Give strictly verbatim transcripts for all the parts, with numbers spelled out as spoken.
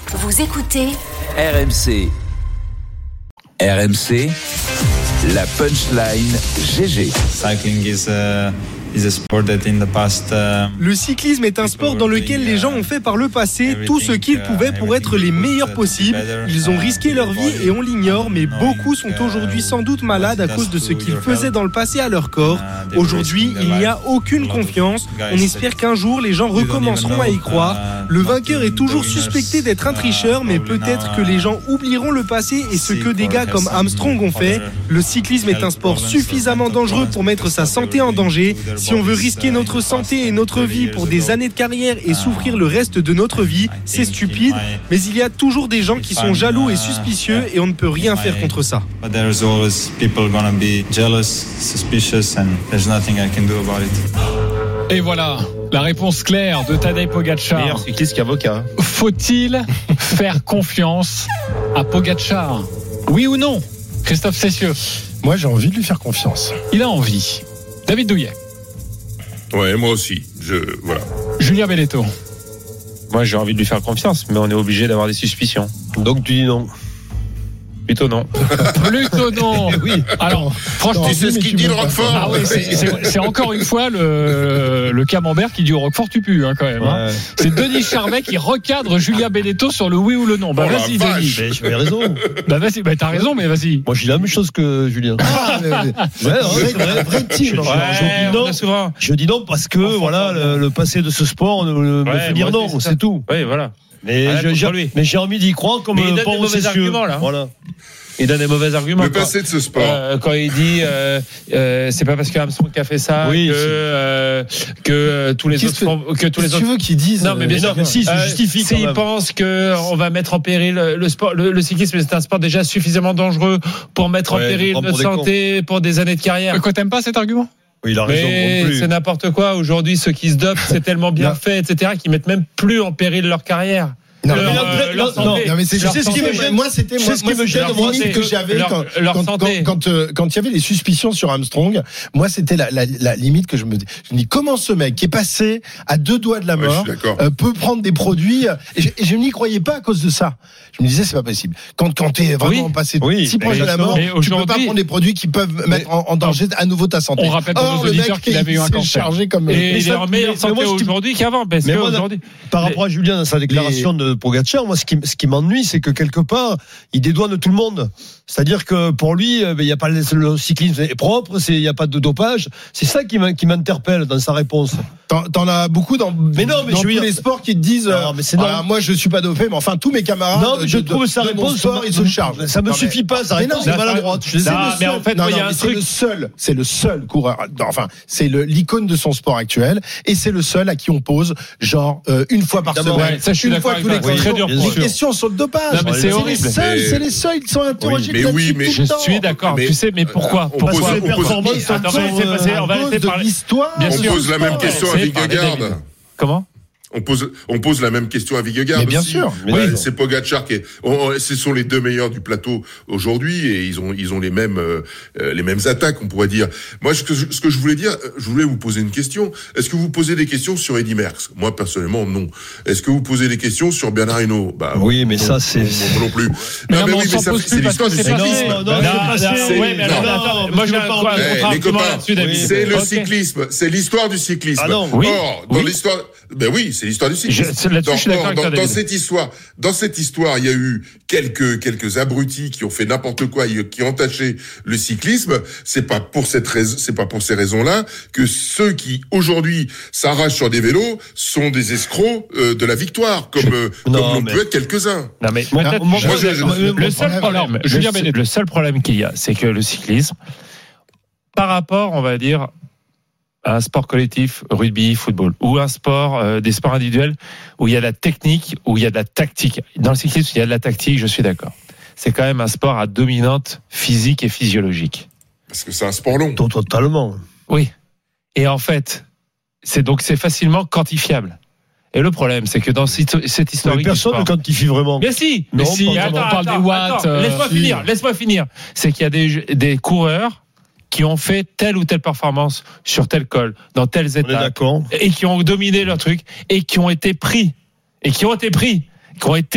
Vous écoutez R M C. R M C, la punchline G G. Cycling is a, is a sport that in the past, uh, Le cyclisme est un sport dans lequel les gens ont fait par le passé tout ce qu'ils pouvaient pour être les meilleurs possibles. Ils ont risqué leur vie et on l'ignore, mais beaucoup sont aujourd'hui sans doute malades à cause de ce qu'ils faisaient dans le passé à leur corps. Aujourd'hui, il n'y a aucune confiance. On espère qu'un jour, les gens recommenceront à y croire. Le vainqueur est toujours suspecté d'être un tricheur, mais peut-être que les gens oublieront le passé et ce que des gars comme Armstrong ont fait. Le cyclisme est un sport suffisamment dangereux pour mettre sa santé en danger. Si on veut risquer notre santé et notre vie pour des années de carrière et souffrir le reste de notre vie, c'est stupide. Mais il y a toujours des gens qui sont jaloux et suspicieux et on ne peut rien faire contre ça. but there's always people gonna be jealous, suspicious, and there's nothing I can do about it. Et voilà, la réponse claire de Tadej Pogačar. Meilleur cycliste qu'avocat. Faut-il faire confiance à Pogačar ? Oui ou non ? Christophe Cessieux. Moi, j'ai envie de lui faire confiance. Il a envie. David Douillet. Ouais, moi aussi. Je, voilà. Julien Belletto. Moi, j'ai envie de lui faire confiance, mais on est obligé d'avoir des suspicions. Donc, tu dis non. Plutôt non. Plutôt non. Oui. Alors, franchement, Tu sais ce qu'il dit, le Roquefort ? ah oui, c'est, c'est, c'est encore une fois le, le camembert qui dit au Roquefort tu pues hein, quand même. Hein. Ouais. C'est Denis Charvet qui recadre Julien Belletto sur le oui ou le non. Bah Oh la vas-y vache. Denis. Mais j'avais raison. Bah vas-y, bah t'as raison mais vas-y. Moi, je dis la même chose que Julien. Ah, mais, mais, ouais, vrai, vrai, vrai tir. Je, je- je dis non. souvent. Je dis non parce que voilà, le, le passé de ce sport me, me Ouais, fait dire moi non, aussi, c'est c'est ça. tout. Oui, voilà. Mais, Ah, je- pour j'ai, lui. mais j'ai envie d'y croire comme Mais il donne Paul des mauvais Cessieux. arguments, là. Voilà. Il donne des mauvais arguments. Le quoi. passé de ce sport. Euh, quand il dit euh, euh, c'est pas parce que Armstrong a fait ça Oui, que c'est- euh, que euh, tous les Qu'est-ce autres font- que tous les Qu'est-ce que autres tu veux qu'ils disent non mais bien Mais sûr non, si, se Euh, justifie quand s'ils même. pensent que on va mettre en péril le sport, le, le cyclisme c'est un sport déjà suffisamment dangereux pour mettre en Ouais, péril prends notre pour des santé pour des années de carrière. Quoi, t'aimes pas cet argument ? Oui, il a raison. Mais non plus. c'est n'importe quoi. Aujourd'hui, ceux qui se dopent, c'est tellement bien Non. fait, et cetera, qu'ils mettent même plus en péril leur carrière. Non, leur, mais là, euh, leur non, santé. Non mais c'est Leur je sais ce qui santé. me gêne. Moi c'était Je moi, sais ce moi, qui me c'était gêne, la moi, limite c'est que j'avais leur- quand leur quand, santé. quand, quand, euh, quand il y avait les suspicions sur Armstrong. Moi c'était la, la, la limite que je me je me dis comment ce mec qui est passé à deux doigts de la Ouais, mort je suis d'accord. euh, peut prendre des produits euh, et je, et je n'y croyais pas à cause de ça. Je me disais c'est pas possible. Quand quand t'es vraiment Oui. passé Oui, si proche de la mort, mais tu peux pas aujourd'hui- prendre des produits qui peuvent mettre en, en danger à nouveau ta santé. On rappelle pour Or, nos le auditeurs mec, qu'il avait eu il un s'est cancer. chargé comme Et Mais il est ça- en meilleure mais- mais santé moi, ce qui- aujourd'hui qu'avant, parce Mais que moi, aujourd'hui. Par rapport à Julien dans sa déclaration de Pogačar, moi ce qui, ce qui m'ennuie, c'est que quelque part, il dédouane tout le monde. C'est-à-dire que pour lui, il y a pas le, le cyclisme est propre, c'est il y a pas de dopage. C'est ça qui m'in- qui m'interpelle dans sa réponse. T'en, t'en as beaucoup dans, Mais non, mais dans je veux tous dire- les sports qui te disent Non, euh, mais c'est voilà, non. moi je suis pas dopé, mais enfin tous mes camarades Non, mais je de, trouve de, sa de mon réponse, sport ils se chargent. ça me Non, mais- suffit pas, sa Mais réponse non, est maladroite. Je les C'est ai- Non, le mais seul- en fait, non, moi, il y a non, un mais c'est truc- le seul, c'est le seul coureur. Enfin, c'est le, l'icône de son sport actuel, et c'est le seul à qui on pose genre euh, une fois par D'abord, semaine, ouais, ça, je suis une d'accord fois avec tous les toi. quinze Très jours, dur pour des eux. questions sur le dopage. Non, mais c'est c'est horrible. les seuls, Mais- c'est les seuls, ils sont interrogés mais là-dessus oui, mais tout Je le temps. suis d'accord, Mais- tu sais, mais pourquoi on Pourquoi pose- les on pose- performances sont- Attends, sont, c'est passé, euh, on va À laisser cause de parler. l'histoire. Bien On sûr. pose la même question à C'est par les Vingegaard. David. Comment On pose, on pose la même question à Vingegaard. Mais bien aussi. sûr. Ouais, Oui. c'est Pogačar qui est. on- ce sont les deux meilleurs du plateau aujourd'hui et ils ont, ils ont les mêmes, euh, les mêmes attaques, on pourrait dire. Moi, ce que, je, ce que je voulais dire, je voulais vous poser une question. Est-ce que vous posez des questions sur Eddy Merckx ? Moi, personnellement, non. Est-ce que vous posez des questions sur Bernard Hinault ? Bah, Oui, mais non, ça, c'est- non, non, non plus. Mais non, non, mais mais oui, on mais s'en ça, pose c'est plus parce l'histoire que du c'est passé. cyclisme. Non, non, Non, c'est non, passé. ouais, mais alors, Non, attends, mais moi je j'ai veux un pas en quoi, dire. un Eh, les contre-argument copains, là-dessus, David. C'est le Ok. cyclisme, c'est l'histoire du cyclisme. Ah non. Oui, Or, dans oui. l'histoire, ben oui, c'est l'histoire du cyclisme. Je- c'est- là-dessus, Dans- je suis d'accord or, avec toi, dans, dans David. cette histoire, dans cette histoire, il y a eu quelques quelques abrutis qui ont fait n'importe quoi, qui ont entaché le cyclisme. C'est pas pour cette raison, c'est pas pour ces raisons-là que ceux qui aujourd'hui s'arrachent sur des vélos sont des escrocs euh, de la victoire, comme euh, comme Non, l'on mais- peut être quelques-uns. Non mais Moi, peut-être- moi, je- moi, je- je- le le seul problème- problème, le Julien seul- Bennet, le seul problème qu'il y a, c'est que le cyclisme, par rapport, on va dire, à un sport collectif, rugby, football, ou un sport, euh, des sports individuels, où il y a de la technique, où il y a de la tactique. Dans le cyclisme, il y a de la tactique, je suis d'accord. C'est quand même un sport à dominante physique et physiologique. Parce que c'est un sport long. Totalement. Oui. Et en fait, c'est donc c'est facilement quantifiable. Et le problème, c'est que dans cette, cette histoire, Mais personne ne quantifie vraiment. Mais si, mais Non, si, pas attends, vraiment. on parle attends, des watts, attends, euh, laisse-moi si. finir, laisse-moi finir. C'est qu'il y a des, des coureurs qui ont fait telle ou telle performance sur tel col, dans telles On est étapes, d'accord. et qui ont dominé leur truc, et qui ont été pris, et qui ont été pris, qui ont été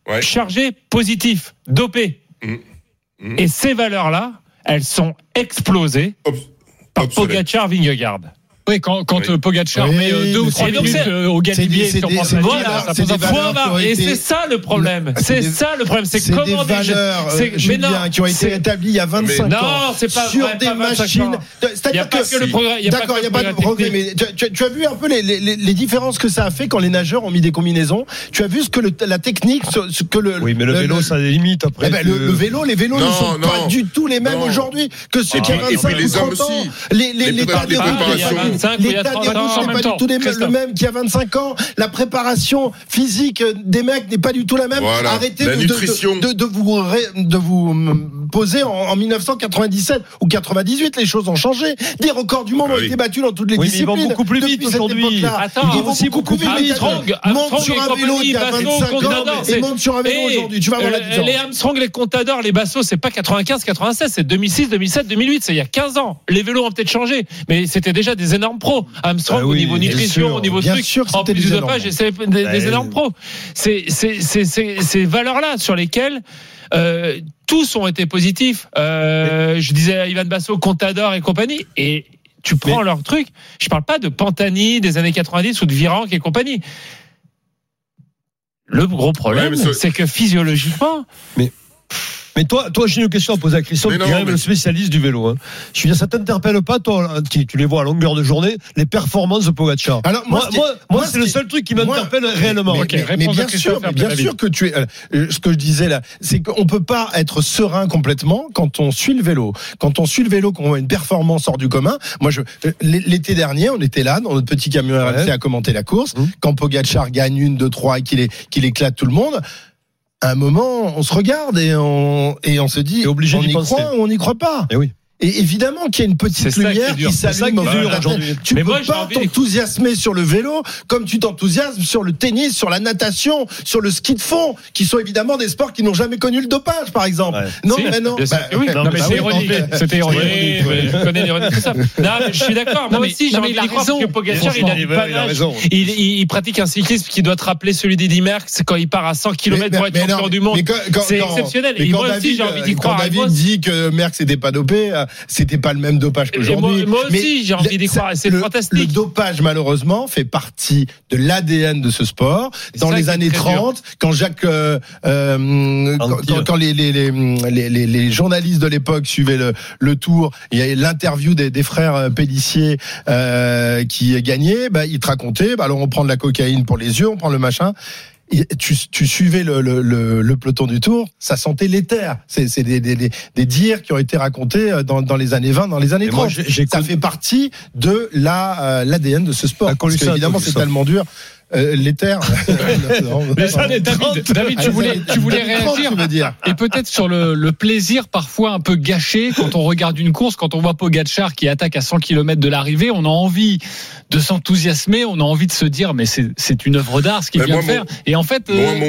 Ouais. chargé positif, dopé. Mmh. Mmh. Et ces valeurs-là, elles sont explosées Ob- par obsolète. Pogacar, Vingegaard. Oui, quand, quand Oui. Pogacar Oui, met euh, deux mais ou trois c'est- minutes c'est- euh, au c'est Galibier des- c'est sur des- Port c'est des- Voilà, Voilà, ça c'est pose des un valeurs Point qui barre. ont Et été- c'est ça le problème. C'est C'est des- ça le problème. C'est C'est comment des des valeurs, c'est- euh, mais Julien, non, qui ont été c'est- établies il y a vingt-cinq Mais ans. non, c'est pas sur vrai, des pas vingt-cinq machines. ans. Il y a C'est-à-dire pas que le progrès. Il y a pas D'accord, que il n'y a le pas de progrès progrès, mais technique. tu, tu- tu as vu un peu les, les, les, les différences que ça a fait quand les nageurs ont mis des combinaisons. Tu as vu ce que le, la technique, ce, ce que le. Oui, mais le vélo, ça a des limites après. Eh ben, le, le vélo, les vélos Non, ne sont non. pas du tout les mêmes Non. aujourd'hui que ceux Et qui puis- avaient et puis vingt-cinq ou les hommes trente ans. aussi. Les, les, Les l'état prépa- des les roues, préparations. l'état des- vingt-cinq ou il y a l'état trente des roues ans en n'est même pas temps. du tout les- le Christophe. même qu'il y a vingt-cinq ans. La préparation physique des mecs n'est pas du tout la même. Voilà. Arrêtez La de, de, nutrition. de, de vous, ré- de vous hum, poser en, en mille neuf cent quatre-vingt-dix-sept ou quatre-vingt-dix-huit. Les choses ont changé. Des records du monde Ah ont oui. été battus dans toutes les Oui, mais ils disciplines. vont beaucoup plus vite Depuis cette aujourd'hui. époque-là. Attends, Ils vont aussi beaucoup beaucoup plus plus vite. vite. Armstrong, Monte Armstrong sur et un vélo compagnie, qui a Basso, vingt-cinq ans Contador, et c'est- monte sur un vélo Et, aujourd'hui. Tu vas voir la euh, différence. Les Armstrong, les Contador, les Basso, c'est pas quatre-vingt-quinze, quatre-vingt-seize, c'est deux mille six, deux mille sept, deux mille huit, c'est il y a quinze ans. Les vélos ont peut-être changé, mais c'était déjà des énormes pros. Armstrong, Ah au oui, niveau bien nutrition, sûr. au niveau Bien truc, sûr que en c'était plus des du énormes dopage, pros. c'est des, des Ouais. énormes pros. C'est, c'est, c'est, c'est, ces valeurs-là sur lesquelles, euh, tous ont été positifs. Euh, je disais à Ivan Basso, Contador et compagnie, et tu prends Mais- leur truc. Je parle pas de Pantani des années quatre-vingt-dix ou de Virenque et compagnie. Le gros problème, Ouais, mais ce- c'est que physiologiquement, Mais toi, toi, j'ai une question à poser à Christophe, Mais qui non, est quand même mais- le spécialiste du vélo. Hein. Je veux dire, ça t'interpelle pas, toi, tu, tu les vois à longueur de journée, les performances de Pogacar. Alors, moi, moi, ce qui- moi, moi, moi, c'est ce le qui- seul truc qui moi- m'interpelle réellement. Mais, Ok, mais- réponse mais de bien Christophe sûr, mais après bien David. sûr que tu es. euh, ce que je disais là, c'est qu'on peut pas être serein complètement quand on suit le vélo. Quand on suit le vélo, qu'on voit une performance hors du commun. Moi, je l'été dernier, on était là dans notre petit camion R M C Ouais. à commenter la course. Mmh. Quand Pogacar gagne une, deux, trois, et qu'il est- qu'il éclate tout le monde. À un moment, on se regarde et on et on se dit, T'es obligé on d'y y penser. croit ou on n'y croit pas. Eh oui. Et évidemment qu'il y a une C'est petite ça qui est lumière dur. qui C'est ça s'allume qui au est fond dur de la aujourd'hui. tête. Tu Mais peux moi, j'ai pas envie- t'enthousiasmer sur le vélo comme tu t'enthousiasmes sur le tennis, sur la natation, sur le ski de fond, qui sont évidemment des sports qui n'ont jamais connu le dopage, par exemple. Ouais. Non, Si, mais non. bien sûr Bah, que oui. Non, Non, mais bah c'est oui, ironique. donc, C'était ironique. Oui, mais je connais l'ironie de tout ça. Non, mais je suis d'accord. Moi Non, mais- aussi, j'ai non, mais envie il a d'y croire raison. que Pogacar, il a du Il a panache. raison. Il, il, il pratique un cyclisme qui doit te rappeler celui d'Eddy Merckx quand il part à cent kilomètres pour être mais champion non, du monde. mais quand- quand- C'est quand- exceptionnel. mais Et quand moi aussi, j'ai envie d'y quand croire. Et David moi aussi- dit que Merckx n'était pas dopé, euh, c'était pas le même dopage Et moi, qu'aujourd'hui. moi Mais aussi, j'ai envie d'y le- croire. Et c'est le, fantastique. Le dopage, malheureusement, fait partie de l'A D N de ce sport. C'est Dans ça les qui est années très trente, quand Jacques, euh, euh, quand, Anquetil. quand- quand les, les, les, les, les, les journalistes de l'époque suivaient le, le Tour, il y a l'interview des, des frères Pélissier euh, qui gagnaient. Bah, ils te racontaient. Bah, alors on prend de la cocaïne pour les yeux, on prend le machin. Et Tu, tu suivais le, le, le, le peloton du Tour, ça sentait l'éther. C'est, c'est des, des, des, des dires qui ont été racontés dans, dans les années vingt, dans les années Et moi, trente. j'ai- j'ai Ça connu- fait partie de la euh, l'A D N de ce sport. Ah, Parce que, ça, évidemment, connu c'est ça. tellement dur. Euh, l'éther. Mais ça, David, David, tu voulais, tu voulais réagir. Tu veux dire. Et peut-être sur le, le plaisir parfois un peu gâché quand on regarde une course, quand on voit Pogacar qui attaque à cent kilomètres de l'arrivée, on a envie de s'enthousiasmer, on a envie de se dire mais c'est, c'est une œuvre d'art ce qu'il Ben, vient moi, de faire. Et en fait, Moi, euh, mon,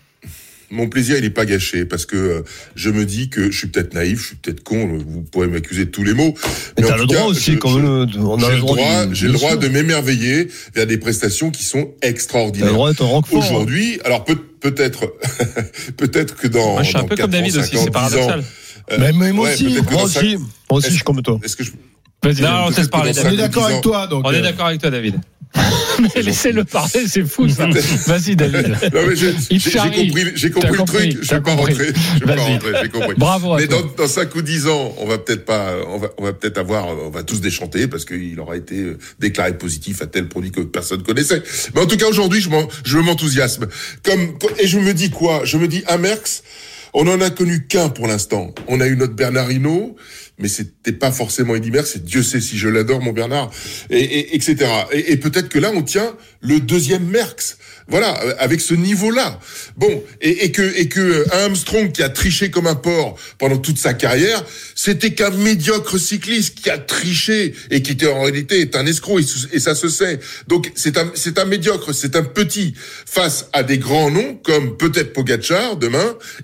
mon plaisir, il n'est pas gâché parce que euh, je me dis que je suis peut-être naïf, je suis peut-être con, vous pourrez m'accuser de tous les mots. Mais en t'as tout le droit cas, aussi, je- comme je- le- on a j'ai le le droit, droit, de- j'ai le bien droit sûr. de m'émerveiller vers des prestations qui sont T'as le extraordinaires. droit d'être un roquefort. hein. Aujourd'hui, alors peut, peut-être, peut-être que dans, Moi, je suis un dans peu quatre comme David ans, aussi, cinq ans, c'est paradoxal. dix ans, euh, Mais, mais moi ouais, aussi. peut-être que Moi dans cinq- aussi, moi aussi, je suis comme toi. Est-ce que je, vas-y, Non, on te laisse parler, Peut-être que On dans est cinq d'accord ou dix avec ans- toi. Donc, On est euh, d'accord avec toi, David. mais laissez-le parler, c'est fou ça. Vas-y, David. Non, mais j'ai, Il j'ai, j'ai charrie. compris, j'ai compris T'as le compris, truc. Je t'as vais pas compris. rentrer. Je vais pas Vas-y. rentrer. J'ai compris. Bravo à Mais toi. dans, dans cinq ou dix ans, on va peut-être pas, on va, on va peut-être avoir, on va tous déchanter parce qu'il aura été déclaré positif à tel produit que personne connaissait. Mais en tout cas, aujourd'hui, je m'en, je m'enthousiasme. Comme, comme- et je me dis quoi? Je me dis, un Merckx, on en a connu qu'un pour l'instant. On a eu notre Bernard Hinault, mais c'était pas forcément Eddy Merckx, c'est Dieu sait si je l'adore, mon Bernard, et, et etc. Et, et peut-être que là, on tient le deuxième Merckx. Voilà, avec ce niveau-là. Bon, et, et que et que un Armstrong qui a triché comme un porc pendant toute sa carrière, c'était qu'un médiocre cycliste qui a triché et qui était en réalité est un escroc et, et ça se sait. Donc c'est un c'est un médiocre, c'est un petit face à des grands noms comme peut-être Pogacar demain et Merckx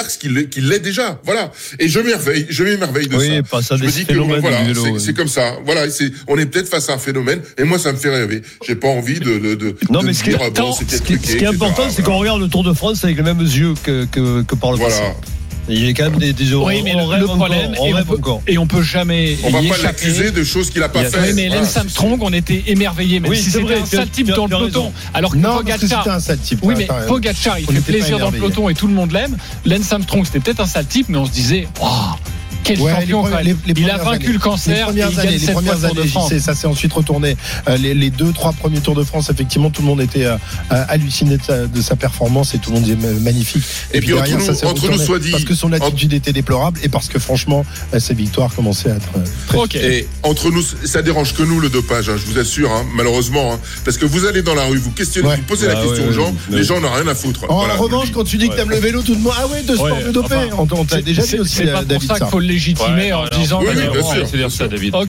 Merckx qu'il qu'il l'est déjà. Voilà. Et je m'émerveille, je m'émerveille de oui, ça. Pas ça je me dis que bon, voilà, vélo, c'est, ouais. c'est comme ça. Voilà, c'est, on est peut-être face à un phénomène, et moi ça me fait rêver. J'ai pas envie de, de, de, non, de mais me ce qui, dire, est, bon, c'était ce qui, truqué, ce qui est important, c'est qu'on regarde le Tour de France avec les mêmes yeux que, que, que par le voilà. passé. Il y a quand même des, des oui, mais on le, le problème, encore, on et, on peut, encore. et on peut jamais. On va y pas échapper. l'accuser de choses qu'il a pas fait. Oui, mais voilà, Lance Armstrong, on était émerveillés, même oui, si c'est c'était vrai, un sale type tu as, dans tu as le peloton. raison. Alors que Non, parce que Pogacar, c'était un sale type. oui, mais Attends, Pogacar, il on fait n'était pas plaisir dans le émerveillés. peloton et tout le monde l'aime. Lance Armstrong, c'était peut-être un sale type, mais on se disait, waouh, quel Ouais, champion les, quand même. les, les Il a premières vaincu années. le cancer, les et premières il années, gagne les sept fois premières le Tour de années, France. J C, ça s'est ensuite retourné. Euh, les, les deux, trois premiers Tours de France, effectivement, tout le monde était euh, halluciné de sa, de sa performance et tout le monde disait magnifique. Et, et puis, puis derrière, entre, ça nous, s'est entre nous retourné soit dit, parce que son attitude était déplorable et parce que franchement, euh, ses victoires commençaient à être euh, très. Okay. Et entre nous, ça dérange que nous le dopage, hein, je vous assure, hein, malheureusement, hein, parce que vous allez dans la rue, vous questionnez, Ouais. vous posez Ah, la question ouais, aux gens, ouais, les ouais. gens n'ont rien à foutre. En Voilà, revanche, quand tu dis que t'aimes le vélo, tout le monde ah ouais, de sport Ouais, de dopé. enfin, on, on t'a déjà C'est dit aussi, c'est pas David. pour ça qu'il faut le légitimer Ouais, en non, disant. oui, bah, oui, non, bien sûr. C'est dire ça, David.